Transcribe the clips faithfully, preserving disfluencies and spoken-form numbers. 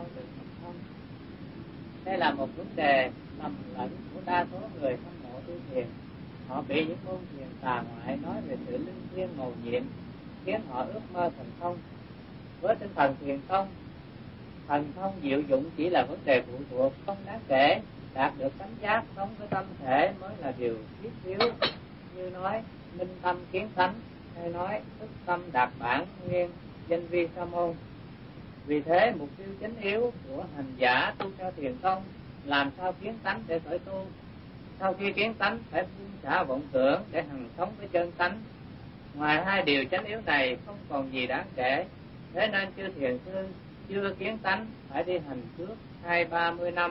được thành công. Đây là một vấn đề lầm lẫn của đa số người hâm mộ tu thiền. Họ bị những môn thiền tà ngoại nói về sự linh thiêng mầu nhiệm khiến họ ước mơ thành công. Với tinh thần thiền tông, thần thông diệu dụng chỉ là vấn đề phụ thuộc, không đáng kể. Đạt được tánh giác sống với tâm thể mới là điều thiết yếu, như nói minh tâm kiến tánh, hay nói thức tâm đạt bản nguyên danh vi sa môn. Vì thế mục tiêu chính yếu của hành giả tu theo thiền tông làm sao kiến tánh để khởi tu. Sau khi kiến tánh phải buông xả vọng tưởng để hằng sống với chân tánh. Ngoài hai điều chánh yếu này không còn gì đáng kể. Thế nên chư thiền sư chưa kiến tánh phải đi hành trước hai ba mươi năm,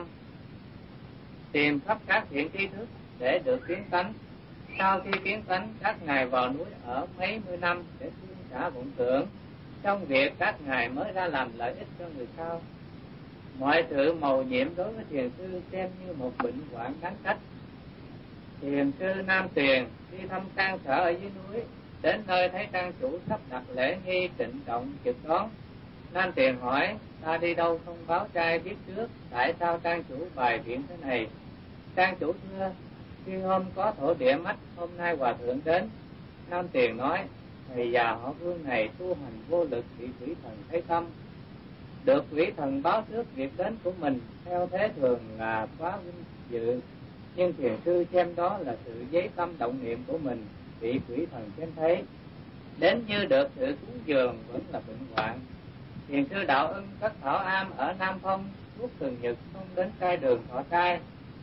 tìm khắp các thiện tri thức để được kiến tánh. Sau khi kiến tánh, các ngài vào núi ở mấy mươi năm để buông xả vọng tưởng. Trong việc các ngài mới ra làm lợi ích cho người sau. Mọi sự mầu nhiệm đối với thiền sư xem như một bệnh hoạn đáng trách. Thiền sư Nam Tuyền đi thăm trang sở ở dưới núi, đến nơi thấy trang chủ sắp đặt lễ nghi trịnh trọng trực đón. Nam Tuyền hỏi: ta đi đâu không báo trai biết trước, tại sao trang chủ bài biện thế này? Trang chủ thưa: khi hôm có thổ địa mách, hôm nay hòa thượng đến. Nam Tuyền nói: thầy già họ Vương này tu hành vô lực, bị quỷ thần thấy tâm. Được quỷ thần báo trước việc đến của mình theo thế thường là quá vinh dự, nhưng thiền sư xem đó là sự giấy tâm động niệm của mình bị quỷ thần xem thấy. Đến như được sự cúng dường vẫn là bệnh hoạn. Thiền sư Đạo Ưng cất thảo am ở Nam Phong, suốt thường nhật không đến cai đường thọ trai.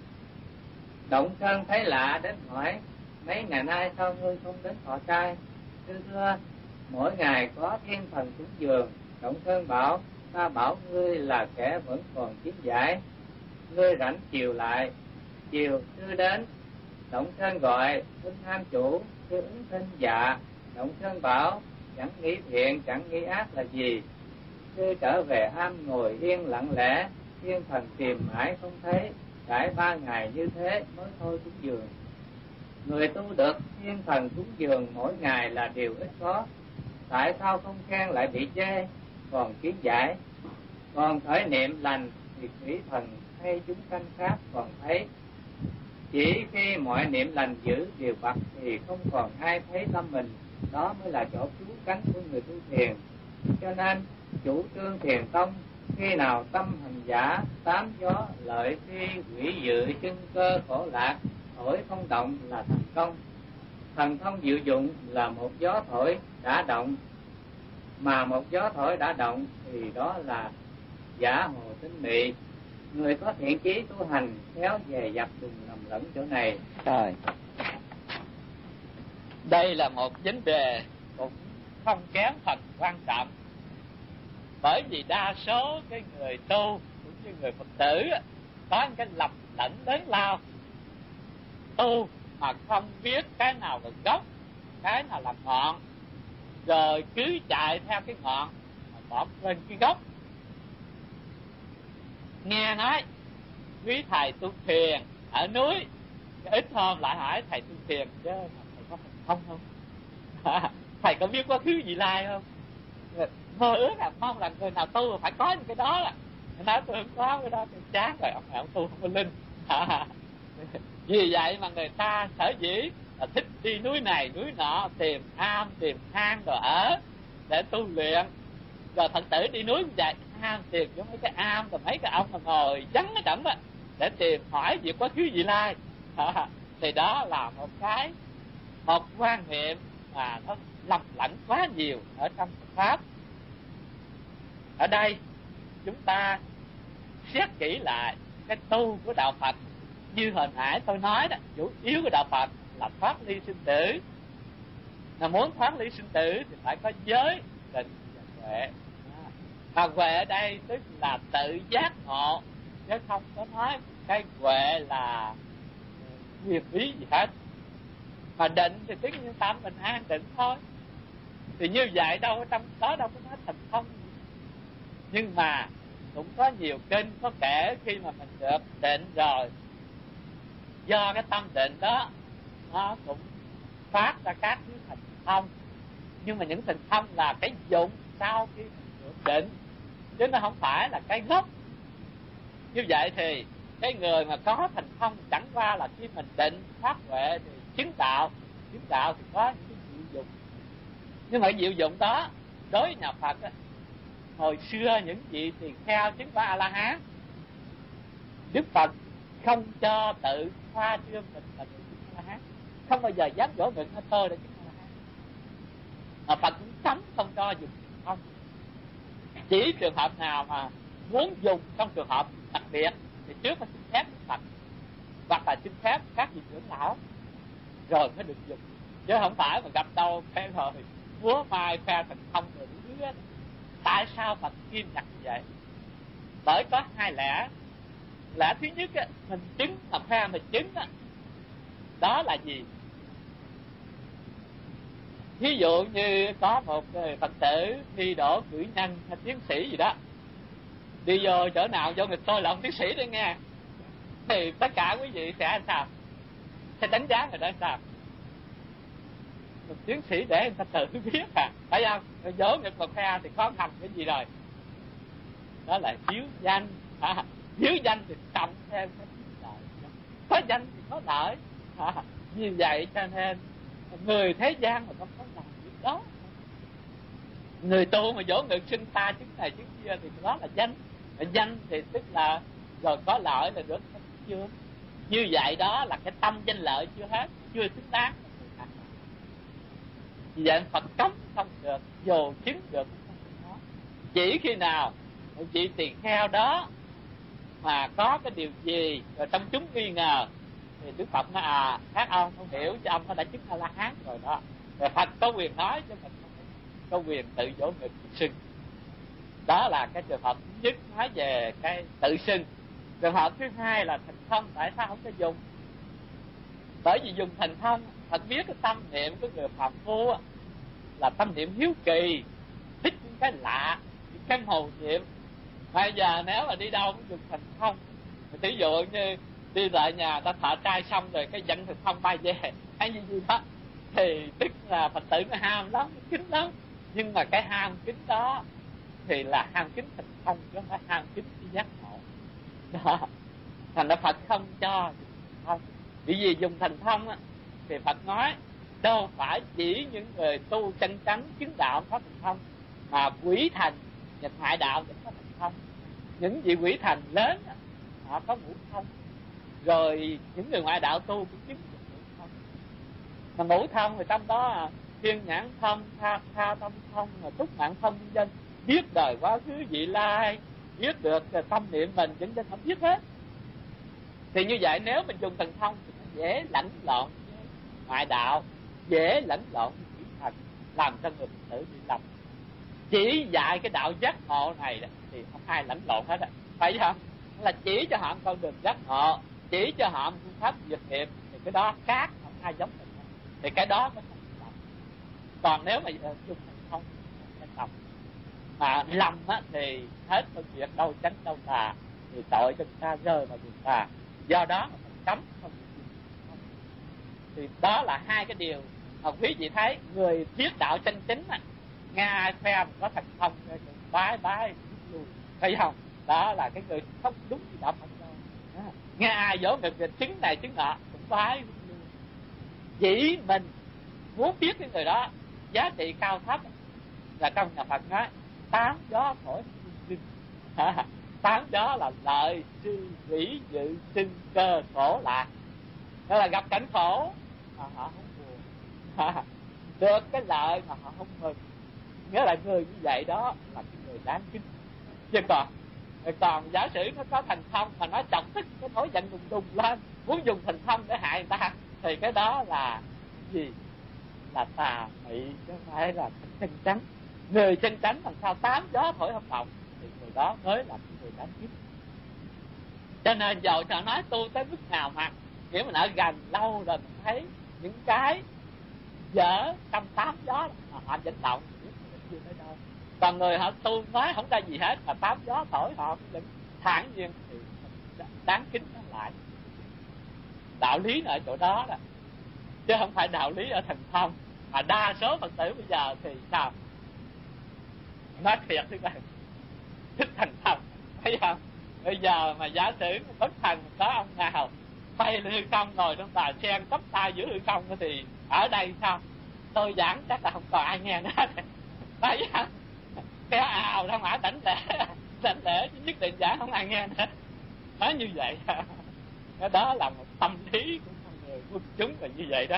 Động Sơn thấy lạ đến hỏi: mấy ngày nay sao ngươi không đến thọ trai? Sư thưa: mỗi ngày có thiên thần cúng dường. Động Sơn bảo: ta bảo ngươi là kẻ vẫn còn chiếm giải, ngươi rảnh chiều lại. Chiều sư đến, Động Sơn gọi: thưa Nam chủ, sư ứng thinh dạ. Động Sơn bảo: chẳng nghĩ thiện chẳng nghĩ ác là gì? Sư trở về am ngồi yên lặng lẽ, thiên thần tìm mãi không thấy, trải ba ngày như thế mới thôi cúng dường. Người tu được thiên thần cúng dường mỗi ngày là điều ít có, tại sao không khen lại bị chê? Còn kiến giải, còn khởi niệm lành thì thủy thần hay chúng sanh khác còn thấy. Chỉ khi mọi niệm lành giữ điều bậc thì không còn ai thấy tâm mình, đó mới là chỗ cứu cánh của người tu thiền. Cho nên chủ trương thiền tông, khi nào tâm hành giả tám gió lợi phi quỷ dự chân cơ khổ lạc thổi không động là thành công. Thần thông diệu dụng là một gió thổi đã động, mà một gió thổi đã động thì đó là giả hồ tinh mị. Người có thiện chí tu hành khéo về dập đừng lầm lẫn chỗ này. Rồi, đây là một vấn đề cũng không kém phần quan trọng, bởi vì đa số cái người tu cũng như người Phật tử có cái lầm lẫn lớn lao, tu mà không biết cái nào là gốc, cái nào là ngọn, rồi cứ chạy theo cái ngọn mà bỏ quên cái gốc. Nghe nói quý thầy tu thiền ở núi, ít hôm lại hỏi thầy tu thiền chứ thầy có thành công không? Thầy có biết quá khứ vị lai không? Mơ ước là mong là người nào tu phải có những cái đó. Là nói tôi không có cái đó thì chán rồi, ông này ông tu không có linh. Vì vậy mà người ta sở dĩ là thích đi núi này núi nọ, tìm am tìm hang rồi ở để tu luyện. Rồi Phật tử đi núi cũng vậy, am tìm giống mấy cái am rồi mấy cái ông mà ngồi vắng ở trỏng đó để tìm hỏi việc quá khứ vị lai. Thì đó là một cái một quan niệm mà nó lầm lẫn quá nhiều ở trong Phật pháp. Ở đây chúng ta xét kỹ lại cái tu của đạo Phật. Như hồi nãy tôi nói đó, chủ yếu của đạo Phật là thoát ly sinh tử. Mà muốn thoát ly sinh tử thì phải có giới, định và huệ. Mà huệ ở đây tức là tự giác ngộ, chứ không có nói cái huệ là quyền bí gì hết. Mà định thì tức như tâm mình an định thôi. Thì như vậy đâu ở trong đó đâu có nói thành công gì. Nhưng mà cũng có nhiều kinh có kể khi mà mình được định rồi, do cái tâm định đó nó cũng phát ra các thứ thành thông. Nhưng mà những thành thông là cái dụng sau khi mình được định, chứ nó không phải là cái gốc Như vậy thì cái người mà có thành thông chẳng qua là khi mình định phát huệ thì chứng đạo. Chứng đạo thì có những cái diệu dụng, nhưng mà diệu dụng đó đối với nhà Phật á, hồi xưa những vị tỳ kheo chứng quả A La Hán, Đức Phật không cho tự khoa trương mình là người chứng A La Hán, không bao giờ dám dỗ ngực nói tôi đã chứng A La Hán. Mà Phật cũng cấm không cho dùng không. Chỉ trường hợp nào mà muốn dùng trong trường hợp đặc biệt thì trước phải xin phép Đức Phật hoặc là xin phép các vị trưởng lão rồi mới được dùng, chứ không phải mà gặp đâu cái rồi múa mai khoe thành thông rồi đủ thứ. Tại sao Phật nghiêm ngặt như vậy? Bởi có hai lẽ. Lẽ thứ nhất á, mình chứng mà khoe mình chứng á, đó là gì? Ví dụ như có một Phật tử thi đỗ cử nhân hay tiến sĩ gì đó, đi vô chỗ nào vô nghịch tôi là ông tiến sĩ đấy nghe, thì tất cả quý vị sẽ sao? Sẽ đánh giá người đó sao? Một tiến sĩ để người ta tự biết à, phải không? Rồi dỗ nghịch một khoe thì khó thành cái gì rồi? Đó là hiếu danh. À, hiếu danh thì cộng thêm cái lợi. Có danh thì có lợi. À, như vậy cho nên người thế gian mà không có làm việc đó. Người tu mà dỗ ngực xưng ta chứng này chứng kia thì đó là danh. Danh thì tức là rồi có lợi là được chưa? Như vậy đó là cái tâm danh lợi chưa hết, chưa xứng đáng. Vì vậy Phật cấm không được, dù chứng được không có. Chỉ khi nào một vị tỳ kheo đó mà có cái điều gì rồi trong chúng nghi ngờ thì Đức Phật nói à các ông không hiểu chứ ông nó đã chứng A La Hán rồi đó. Rồi Phật có quyền nói chứ mình không có quyền tự dỗ ngực xưng. Đó là cái trường hợp thứ nhất nói về cái tự xưng. Trường hợp thứ hai là thành thông. Tại sao không có dùng? Bởi vì dùng thành thông Phật biết cái tâm niệm của người phàm phu là tâm niệm hiếu kỳ, thích những cái lạ, những cái mầu nhiệm. Bây giờ nếu mà đi đâu cũng dùng thành thông, ví dụ như đi lại nhà ta thọ trai xong rồi cái dẫn thành thông bay về hay gì gì đó, thì tức là Phật tử nó ham lắm, kính lắm. Nhưng mà cái ham kính đó thì là ham kính thành thông chứ không phải ham kính cái giác ngộ đó. Thành ra Phật không cho dùng thành thông. Vì vì dùng thành thông á, thì Phật nói đâu phải chỉ những người tu chân chánh chứng đạo có thành thông, mà quỷ thành và ngoại đạo cũng có thành thông. Những vị quỷ thành lớn họ có ngũ thông, rồi những người ngoại đạo tu cũng chứng được ngũ thông. Mà ngũ thông thì trong đó thiên nhãn thông, tha, tha tâm thông, túc mạng thông vân vân, biết đời quá khứ vị lai, biết được tâm niệm mình vân vân, không biết hết. Thì như vậy nếu mình dùng thần thông thì nó dễ lẫn lộn với ngoại đạo, dễ lẫn lộn với quỷ thần, làm cho người Phật tử bị lầm. Chỉ dạy cái đạo giác ngộ này thì không ai lẫn lộn hết á, phải không? Là chỉ cho họ con đường giác ngộ, chỉ cho họ phương pháp diệt nghiệp, thì cái đó khác, không ai giống mình. Thì cái đó mới không lầm. Còn nếu mà dùng thần thông không lầm, mà lầm á thì hết phân biệt đâu tránh đâu tà, thì tội cho người ta rơi vào đường tà. Do đó mà mình cấm không được dùng thần thông. Thì đó là hai cái điều mà quý vị thấy người thuyết đạo chân chính á, nghe ai khoe có thành thông bái bái lùi, thấy không? Đó là cái người không đúng gì đạo Phật đâu. Nghe ai dỗ ngực chứng này chứng nọ cũng bái lùi. Chỉ mình muốn biết cái người đó giá trị cao thấp là trong nhà Phật nói tám gió thổi sinh. Tám gió là lợi sư vĩ dự sinh cơ khổ lạc. Đó là gặp cảnh khổ mà họ không buồn, được cái lợi mà họ không mừng. Nghĩa là người như vậy đó là cái người đáng kính. Chứ còn còn giả sử nó có thành thông mà nó chọc tức cái nổi giận đùng đùng lên, muốn dùng thành thông để hại người ta, thì cái đó là gì? Là tà mị chứ không phải là chân chánh. Người chân chánh làm sao tám gió thổi không động, thì người đó mới là cái người đáng kính. Cho nên dầu cho nói tu tới mức nào mà nếu mình ở gần lâu rồi mình thấy những cái dở trong tám gió mà họ dẫn động thì biết chưa tới đâu. Còn người họ tu nói không ra gì hết mà tám gió thổi họ cũng vẫn thản nhiên thì đáng kính nó lại. Đạo lý ở chỗ đó đó, chứ không phải đạo lý ở thành thông. Mà đa số Phật tử bây giờ thì sao? Nói thiệt thế này, thích thành thông, thấy không? Bây giờ mà giả sử bất thần có ông nào bay lên hư không ngồi trong tòa sen tóc tay giữa hư không thì ở đây sao? Tôi giảng chắc là không còn ai nghe nữa. Phải không? Cái ào ra ngoài đảnh lễ, đảnh lễ nhất định giảng không ai nghe nữa. Nói như vậy. Cái đó là một tâm lý của con người quân chúng là như vậy đó.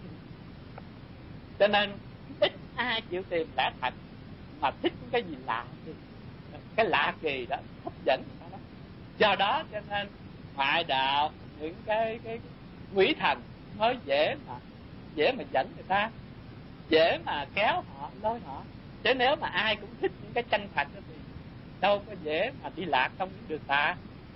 Cho nên ít ai chịu tìm lẽ thật, mà thích cái gì lạ thì cái lạ kỳ đó hấp dẫn người ta lắm. Do đó cho nên ngoại đạo, những cái cái quỷ thần mới dễ mà dễ mà dẫn người ta, dễ mà kéo họ, lôi họ. Chứ nếu mà ai cũng thích những cái chân thật thì đâu có dễ mà đi lạc trong những đường tà.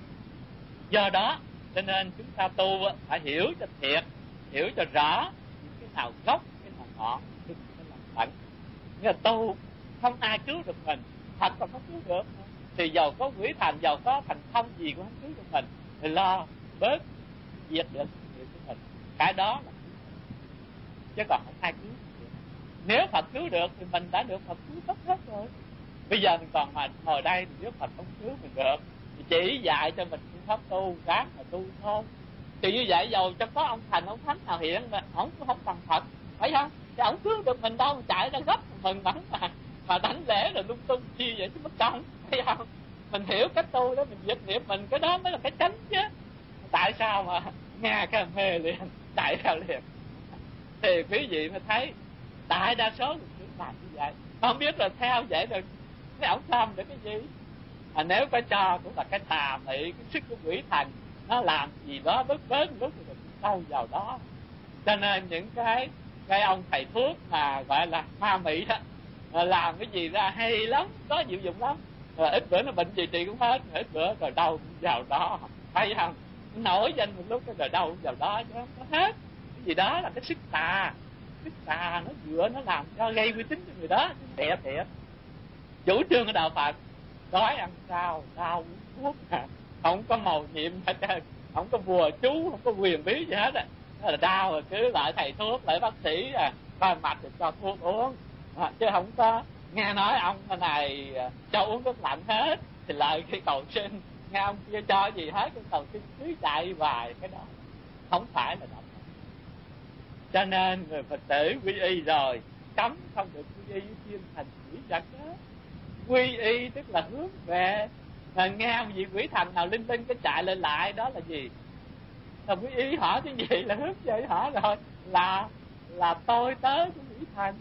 Do đó cho nên chúng ta tu phải hiểu cho thiệt, hiểu cho rõ những cái nào gốc, cái nào ngọn, đừng có làm bẩn. Nghĩa là tu không ai cứu được mình, thật là không cứu được. Thì giàu có quỷ thần, giàu có thành thông gì cũng không cứu được mình, thì lo bớt diệt được nghiệp của mình. Cái đó là cứu, chứ còn không ai cứu được. Nếu Phật cứu được thì mình đã được Phật cứu tất hết rồi. Bây giờ mình còn mà ngồi đây thì nếu Phật không cứu mình được thì chỉ dạy cho mình phương pháp tu, ráng mà tu thôi. Thì như vậy dầu cho có ông thành, ông thánh nào hiện mà ổng cũng không bằng Phật, phải không? Thì ổng cứu được mình đâu, chạy ra gấp mừng mắn mà mà đánh lễ rồi lung tung chi vậy chứ mất công, phải không? Mình hiểu cách tu đó, mình diệt niệm mình, cái đó mới là cái chánh chứ. Tại sao mà nghe cái mê liền, chạy ra liền? Thì quý vị mới thấy đại đa số người làm như vậy, không biết là theo vậy rồi cái ổng làm được cái gì. Mà nếu có cho cũng là cái tà mị, cái sức của quỷ thần nó làm gì đó bớt bớt lúc rồi đâu vào đó. Cho nên những cái cái ông thầy thuốc mà gọi là ma mị đó làm cái gì ra hay lắm, có diệu dụng lắm, rồi ít bữa nó bệnh gì trị cũng hết, ít bữa rồi đâu cũng vào đó, phải không? Nổi danh một lúc rồi đâu cũng vào đó chứ không có hết. Cái gì đó là cái sức tà, sức tà nó dựa, nó làm cho gây uy tín cho người đó. Thiệt thiệt chủ trương của đạo Phật đói ăn sao, đau uống thuốc, không có màu nhiệm hết trơn, không có bùa chú, không có quyền bí gì hết á. Là đau rồi cứ lại thầy thuốc, lại bác sĩ à, coi mạch thì cho thuốc uống, à, chứ không có nghe nói ông này cho uống nước lạnh hết thì lại khi cầu xin, nghe ông kia cho gì hết cái cầu xin cứ chạy hoài. Cái đó không phải là đạo Phật. Cho nên người Phật tử quy y rồi cấm không được quy y với thiên thành quỷ vật đó. Quy y tức là hướng về, mà nghe ông gì quỷ thần nào linh tinh cái chạy lên lại đó là gì? Là quý y hỏi cái gì là hướng về họ rồi, là là tôi tớ của quỷ thần,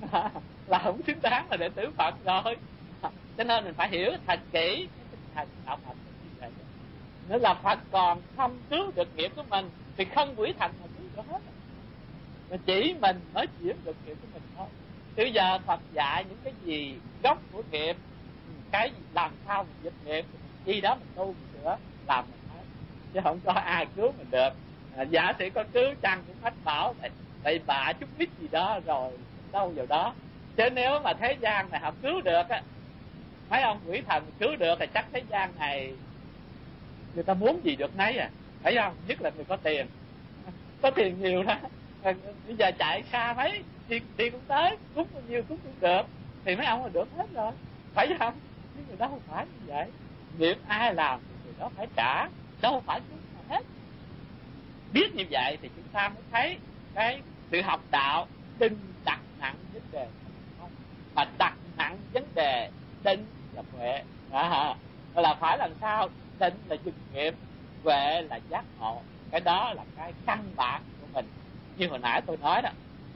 là không xứng đáng là đệ tử Phật rồi. Cho nên mình phải hiểu thật kỹ cái tinh thần đạo Phật như vậy. Nếu là Phật còn không cứu được nghiệp của mình thì không quỷ thần mà cứu được hết, mà chỉ mình mới chuyển được nghiệp của mình thôi. Bây giờ Phật dạy những cái gì gốc của nghiệp, cái gì làm sao mình diệt nghiệp, gì đó mình tu mình sửa làm mình hết, chứ không có ai cứu mình được. À, giả sử có cứu chăng cũng mách bảo bậy bạ chút ít gì đó rồi đâu vào đó. Chứ nếu mà thế gian này họ cứu được á, mấy ông quỷ thần cứu được thì chắc thế gian này người ta muốn gì được nấy à, phải không? Nhất là người có tiền, có tiền nhiều đó. Bây giờ chạy xa mấy đi, đi cũng tới, cúng bao nhiêu cúng cũng được, thì mấy ông là được hết rồi, phải không? Nhưng người đó không phải như vậy. Nghiệp ai làm thì người đó phải trả, đâu phải cúng mà hết. Biết như vậy thì chúng ta mới thấy cái sự học đạo đừng đặt nặng vấn đề không, mà đặt nặng vấn đề định và huệ. À, là phải làm sao định là dừng nghiệp, huệ là giác ngộ. Cái đó là cái căn bản của mình, như hồi nãy tôi nói đó.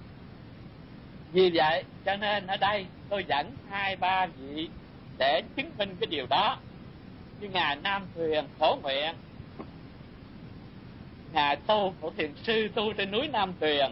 Vì vậy cho nên ở đây tôi dẫn hai ba vị để chứng minh cái điều đó. Như ngài Nam Tuyền Phổ Nguyện, ngài tu của thiền sư tu trên núi Nam Tuyền.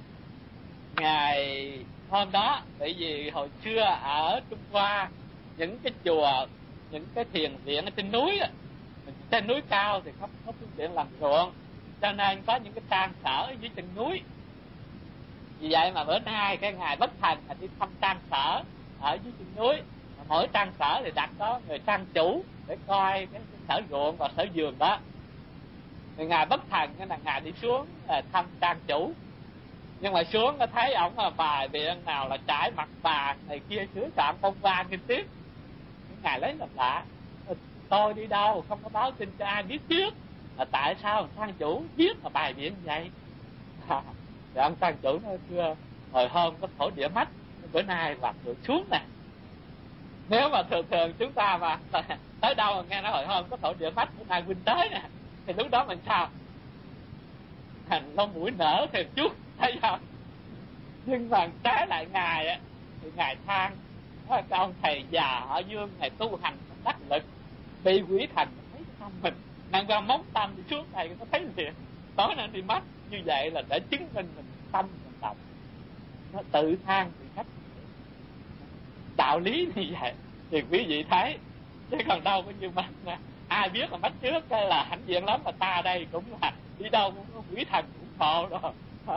Ngài hôm đó bởi vì hồi xưa ở Trung Hoa, những cái chùa, những cái thiền viện ở trên núi, trên núi cao thì không có phương tiện làm ruộng, cho nên có những cái trang sở ở dưới chân núi. Vì vậy mà bữa nay cái ngài bất thành là đi thăm trang sở ở dưới chân núi. Mỗi trang sở thì đặt có người trang chủ để coi cái, cái sở ruộng và sở vườn đó. Thì ngài bất thành là ngài đi xuống thăm trang chủ, nhưng mà xuống nó thấy ổng là bài viện nào là trải mặt bàn này kia, sửa soạn bông hoa liên tiếp. Ngài lấy làm lạ, tôi đi đâu không có báo tin cho ai biết trước, là tại sao thằng chủ viết mà bài biển vậy? À, thì ông thằng chủ nói thưa, hồi hôm có thổ địa mất, bữa nay quạt được xuống nè. Nếu mà thường thường chúng ta mà tới đâu mà nghe nói hồi hôm có thổ địa mất, bữa nay huynh tới nè, thì lúc đó mình sao? Thành lông mũi nở thêm chút, thấy không? Nhưng mà trái lại ngài á, thì ngài than, cái ông thầy già họ Dương ngài tu hành đắc lực, bị quỷ thần thấy tâm mình ngang qua móng tâm đi xuống này nó thấy liền, tối nay đi mất. Như vậy là để chứng minh mình tâm mình động, nó tự than thì khách đạo lý như vậy thì quý vị thấy, chứ còn đâu có như mình nè, ai biết là mất trước cái là hãnh diện lắm, mà ta đây cũng là đi đâu cũng có quỷ thần cũng khổ rồi.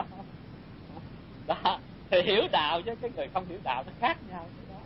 Đó thì hiểu đạo với cái người không hiểu đạo nó khác nhau cái đó.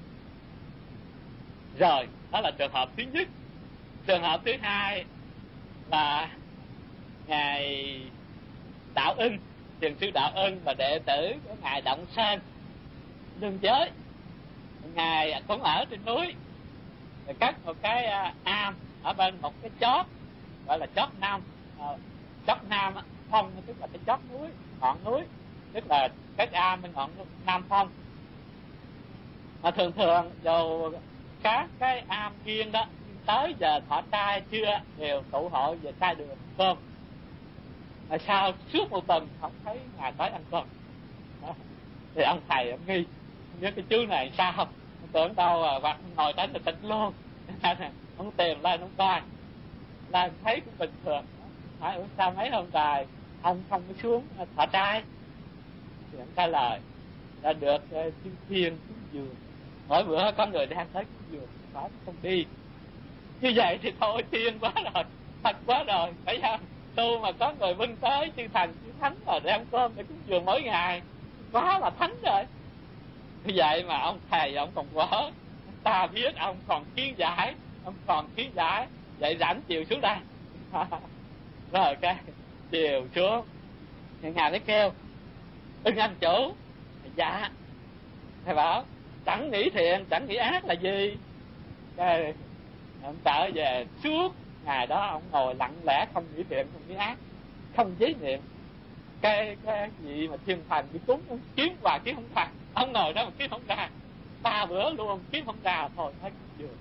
Rồi đó là trường hợp thứ nhất. Trường hợp thứ hai là ngài Đạo Ưng, thiền sư Đạo Ưng và đệ tử của ngài Động Sơn Lương Giới. Ngài cũng ở trên núi, cất một cái am ở bên một cái chót gọi là chót Nam. Chót Nam Phong tức là cái chót núi, ngọn núi, tức là cái am bên ngọn Nam Phong. Mà thường thường dù các cái am riêng đó tới giờ thọ trai chưa đều tụ hội về trai đường cơm. Mà sao suốt một tuần không thấy ngài tới ăn cơm? Thì ông thầy ông nghi, với cái chú này sao không? Tưởng đâu à, hoặc ngồi đánh là tịch luôn. Ông tìm lên ông coi, là thấy cũng bình thường. Hỏi sao mấy hôm trời ông không có xuống thọ trai? Thì ông trả lời đã được thiên thiên cúng dường, mỗi bữa có người đang tới cúng dường phải không đi. Như vậy thì thôi thiên quá rồi, thật quá rồi, phải không? Tu mà có người vinh tới chư thành chư thánh rồi đem cơm để cúng dường mỗi ngày, quá là thánh rồi. Như vậy mà ông thầy ông còn quở, ta biết ông còn kiến giải, ông còn kiến giải, vậy rảnh chiều xuống đây. Rồi cái chiều xuống thì ngài mới kêu Ưng anh chủ. Dạ. Thầy bảo chẳng nghĩ thiện chẳng nghĩ ác là gì? Cái ông trở về suốt ngày đó ông ngồi lặng lẽ, không nghĩ thiện không nghĩ ác, không giấy niệm. Cái cái gì mà thiên thần đi cúng kiếm hoài kiếm không thành, ông ngồi đó mà kiếm không ra, ba bữa luôn kiếm không ra, thôi thấy cũng vừa.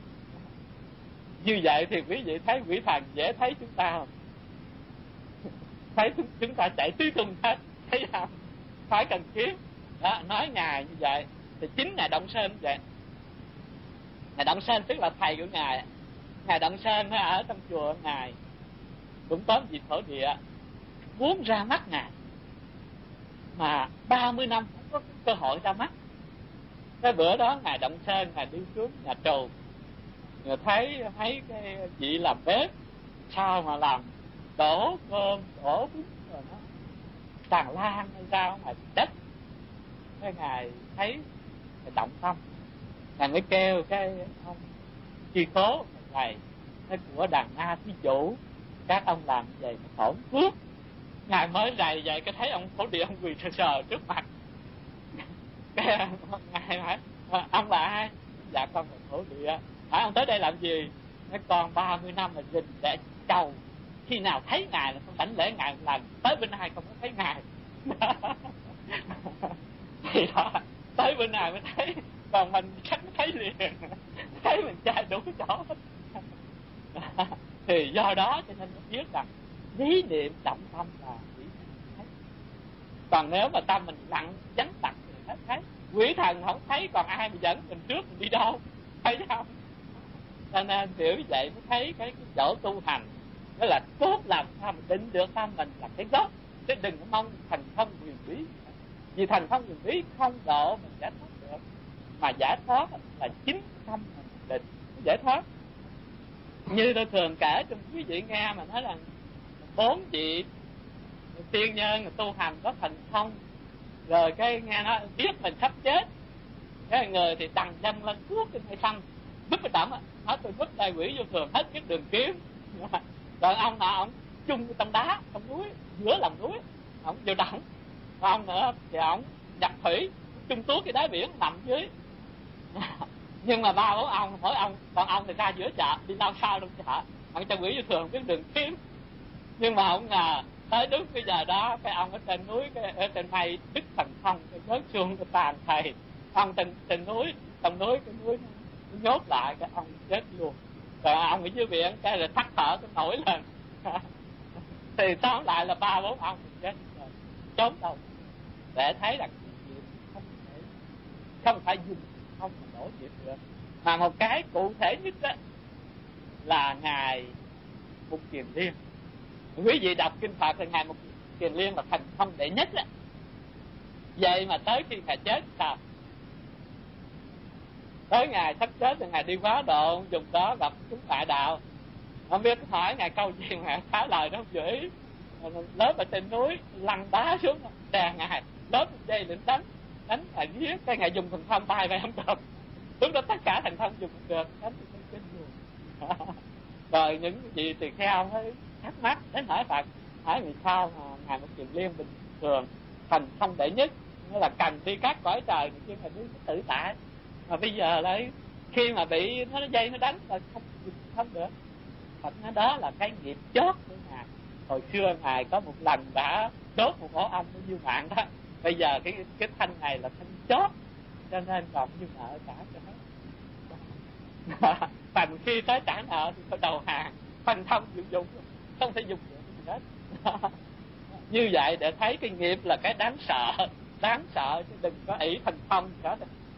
Như vậy thì quý vị thấy quỷ thần dễ thấy chúng ta không? Thấy chúng ta chạy tứ tung hết, thấy không? Phải cần kiếm. Đó, nói ngài như vậy thì chính ngài Động Sơn như vậy. Ngài Động Sơn tức là thầy của ngài. Ngài Động Sơn ở trong chùa ngài cũng có dịp thổ địa muốn ra mắt ngài, mà ba mươi năm không có cơ hội ra mắt. Cái bữa đó ngài Động Sơn ngài đi xuống nhà trù, người thấy thấy cái chị làm bếp sao mà làm đổ cơm đổ bún rồi nó tràn lan ra ngoài đất. Cái ngài thấy ngài động tâm, ngài mới kêu cái ông chi cố này, cái của đàn na thí chủ các ông làm vậy mà tổn phước. Ngài mới rầy vậy cái thấy ông thổ địa ông quỳ sờ sờ trước mặt. Cái ngài hỏi ông là ai? Dạ con là thổ địa. Hỏi ông tới đây làm gì? Nói con ba mươi năm là dình để chầu, khi nào thấy ngài là con đảnh lễ ngài một lần, tới bên này không có thấy ngài. Thì đó, tới bên này mới thấy, còn mình chắc thấy liền, thấy mình trai đủ chỗ. Thì do đó cho nên nó biết rằng lý niệm động tâm là quỷ thần thấy. Còn nếu mà tâm mình lặng vắng lặng thì hết thấy. Quỷ thần không thấy, còn ai mà dẫn mình trước mình đi đâu, thấy không? Cho nên kiểu vậy mới thấy cái, cái chỗ tu hành đó là cốt làm sao mình định được tâm mình là cái gốc, chứ đừng có mong thành thông quyền bí. Vì thành thông quyền bí không độ mình giải thoát được, mà giải thoát là chính tâm mình định giải thoát. Như tôi thường kể cho quý vị nghe mà nói là bốn vị tiên nhân tu hành có thành thông, rồi cái nghe nói biết mình sắp chết, cái người thì đằng chân lên thuốc trên cây xanh vứt cái đậm, nói tôi vứt đại quỷ vô thường hết biết đường kiếm. Rồi ông nào ông chung trong đá trong núi giữa lòng núi ông vô đọng, ông nữa thì ông nhập thủy chung tuốt cái đáy biển nằm dưới. Nhưng mà ba bốn ông, mỗi ông còn ông thì ra giữa chợ đi lao sao trong chợ, ông cho quỷ vô thường biết đường kiếm. Nhưng mà không ngờ tới đúng bây giờ đó cái ông ở trên núi, cái ở trên mây đứt thần thông, cái rớt xuống cái tàn thầy. Ông trên trên núi, trong núi cái núi nó nhốt lại, cái ông chết luôn. Rồi ông ở dưới biển cái rồi thắt thở cái nổi lên. Thì tóm lại là ba bốn ông chết rồi, trốn đâu để thấy rằng không thể, không phải dùng không mà đổ nghiệp được. Mà một cái cụ thể nhất đó là ngài Mục Kiền Liên. Quý vị đọc kinh Phật thì ngài Mục Kiền Liên là thành thông đệ nhất đó. Vậy mà tới khi ngài chết sao? Tới ngày sắp chết thì ngài đi quá độ dùng đó gặp chúng đại đạo, không biết hỏi ngài câu gì, ngài trả lời đó dễ. Lớp ở trên núi lăn đá xuống đè ngài, lớp dây lĩnh đánh đánh ngài giết, cái ngài dùng thần thông tay về không được. Lúc đó tất cả thần thông dùng được, đánh thì cái kinh luôn. Rồi những gì tỳ kheo mới thắc mắc đến hỏi Phật, hỏi vì sao mà ngài Mục Kiền Liên bình thường thành thông đệ nhất, nghĩa là cần đi các cõi trời nhưng mà đi tự tại, mà bây giờ lại khi mà bị nó dây nó đánh là không không được. Phật nói đó là cái nghiệp chót của ngài. Hồi xưa ngài có một lần đã đốt một tổ ong với dương mạng đó, bây giờ cái cái thanh này là thanh chót, cho nên còn như nợ trả cho hết. Phần khi tới trả nợ thì phải đầu hàng, phần thông dụng dụng không thể dùng được gì hết. Như vậy để thấy cái nghiệp là cái đáng sợ, đáng sợ chứ đừng có ỷ thành thông cả.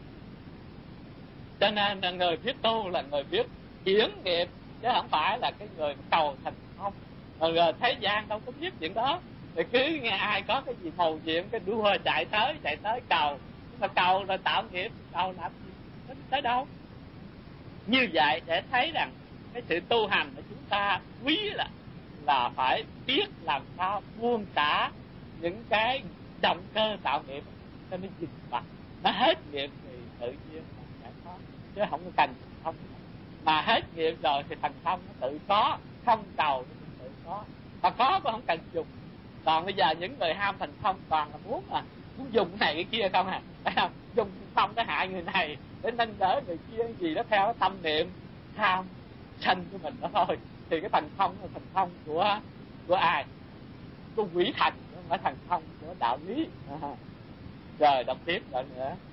Cho nên là người biết tu là người biết chuyển nghiệp, chứ không phải là cái người cầu thành thông. Rồi thế gian đâu có biết chuyện đó, thì cứ nghe ai có cái gì mầu nhiệm cái đua chạy tới chạy tới cầu, nhưng mà cầu rồi tạo nghiệp, cầu làm gì đến tới đâu. Như vậy để thấy rằng cái sự tu hành của chúng ta quý là là phải biết làm sao buông xả những cái động cơ tạo nghiệp cho nó dừng mặt, nó hết nghiệp thì tự nhiên là sẽ có, chứ không có cần không. Mà hết nghiệp rồi thì thành thông nó tự có, không cầu nó cũng tự có, mà có cũng không cần dùng. Còn bây giờ những người ham thành thông toàn là muốn à muốn dùng cái này cái kia không à, phải không? Dùng thành thông để hại người này, để nâng đỡ người kia gì đó theo cái tâm niệm tham sanh của mình đó thôi. Thì cái thành thông là thành thông của của ai? Của quỷ thần, không phải thành thông của đạo lý. À. Rồi đọc tiếp lại nữa.